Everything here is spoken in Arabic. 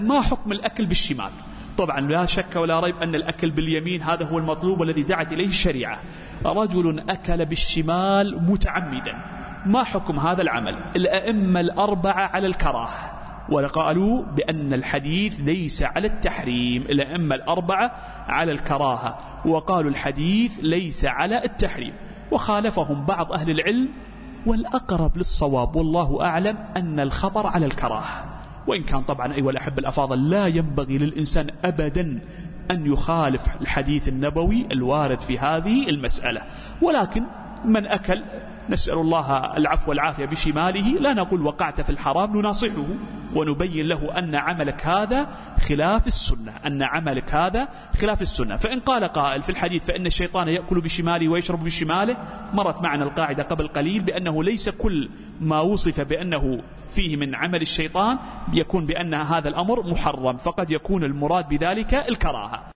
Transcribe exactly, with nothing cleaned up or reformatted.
ما حكم الأكل بالشمال؟ طبعا لا شك ولا ريب أن الأكل باليمين هذا هو المطلوب والذي دعت إليه الشريعة. رجل أكل بالشمال متعمدا، ما حكم هذا العمل؟ الأئمة الأربعة على الكراهة، وقالوا بأن الحديث ليس على التحريم. الأئمة الأربعة على الكراهة، وقالوا الحديث ليس على التحريم، وخالفهم بعض أهل العلم، والأقرب للصواب والله أعلم أن الخبر على الكراهة. وإن كان طبعا أيها الأحبة الأفاضل لا ينبغي للإنسان أبدا أن يخالف الحديث النبوي الوارد في هذه المسألة، ولكن من أكل نسأل الله العفو والعافية بشماله لا نقول وقعت في الحرام، نناصحه ونبين له أن عملك هذا خلاف السنة، أن عملك هذا خلاف السنة. فإن قال قائل في الحديث فإن الشيطان يأكل بشماله ويشرب بشماله، مرت معنا القاعدة قبل قليل بأنه ليس كل ما وصف بأنه فيه من عمل الشيطان يكون بأن هذا الأمر محرم، فقد يكون المراد بذلك الكراهة.